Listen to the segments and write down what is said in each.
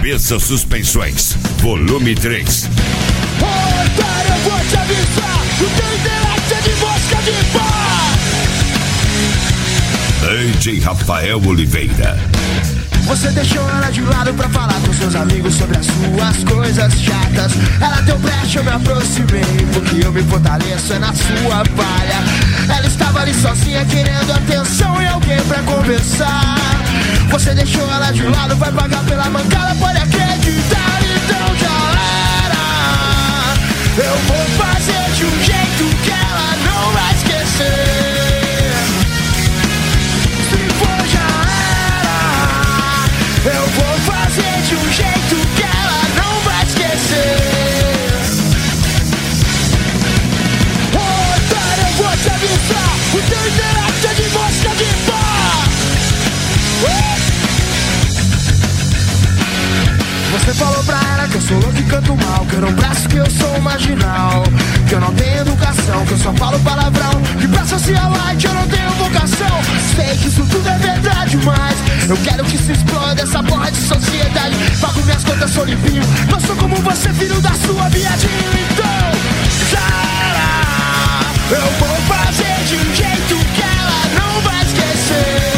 Cabeça Suspensões, volume 3. Otário, eu vou te avisar, o teu intelecto é de mosca de pá. DJ Rafael Oliveira. Você deixou ela de lado pra falar com seus amigos sobre as suas coisas chatas. Ela deu brecha, eu me aproximei, porque eu me fortaleço é na sua palha. Ela estava ali sozinha querendo atenção e alguém pra conversar. Você deixou ela de lado, vai pagar pela mancada, pode acreditar, então já era. Eu vou fazer de um jeito que ela não vai esquecer. Eu vou fazer de um jeito que ela não vai esquecer. Otário, eu vou te avisar, o teu intelecto é de mosca de pá. Você falou pra ela que eu sou louco e canto mal, que eu não presto, que eu sou um marginal, que eu não tenho educação, que eu só falo palavrão, que pra socialite eu não tenho vocação. Sei que isso tudo é verdade, mas eu quero que se exploda essa porra de sociedade. Pago minhas contas, sou limpinho, não sou como você, filho da sua viadinho. Então, já era. Eu vou fazer de um jeito que ela não vai esquecer.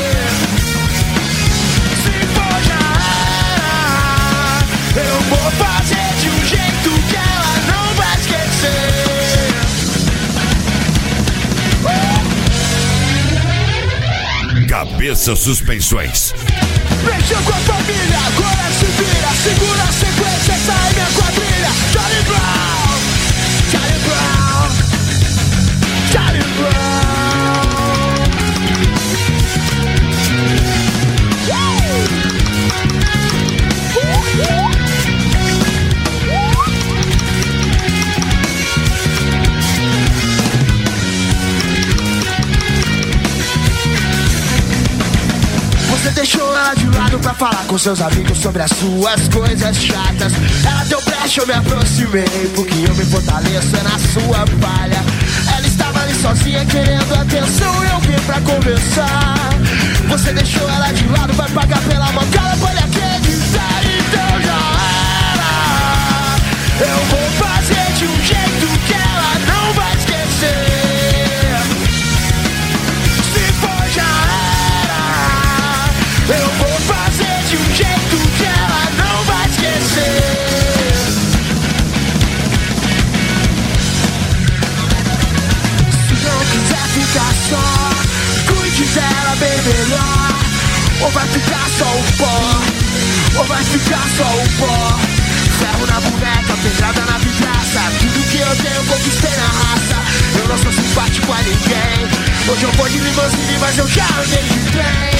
Se for, já era. Eu vou fazer de um jeito que ela não vai esquecer. Cabeça Suspensões. Mexeu com a família, agora se vira. Segura a sequência, essa é minha quadrilha. Charlie Brown, Charlie Brown, Charlie Brown. Você deixou ela de lado pra falar com seus amigos sobre as suas coisas chatas. Ela deu brecha, eu me aproximei, porque eu me fortaleço é na sua palha. Ela estava ali sozinha querendo atenção e alguém pra conversar. Você deixou ela de lado, vai pagar pela mancada, pode acreditar, então já era. Eu vou fazer de um jeito que ela não vai esquecer. Se for, já era. Eu vou fazer de um jeito que ela não vai esquecer. Se não quiser ficar só, cuide dela bem melhor. Ou vai ficar só o pó, ou vai ficar só o pó. Ferro na boneca, pedrada na vidraça. Tudo que eu tenho conquistei na raça. Eu não sou simpático a ninguém. Hoje eu vou de limousine, mas eu já andei de trem.